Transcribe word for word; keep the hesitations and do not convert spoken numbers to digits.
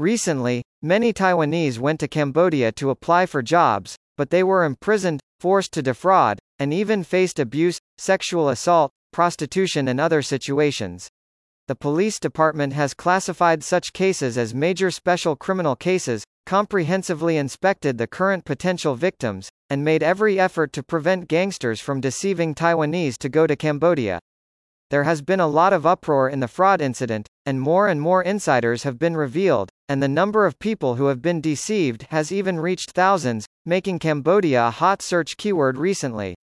Recently, many Taiwanese went to Cambodia to apply for jobs, but they were imprisoned, forced to defraud, and even faced abuse, sexual assault, prostitution and other situations. The police department has classified such cases as major special criminal cases, comprehensively inspected the current potential victims, and made every effort to prevent gangsters from deceiving Taiwanese to go to Cambodia. There has been a lot of uproar in the fraud incident, and more and more insiders have been revealed, and the number of people who have been deceived has even reached thousands, making Cambodia a hot search keyword recently.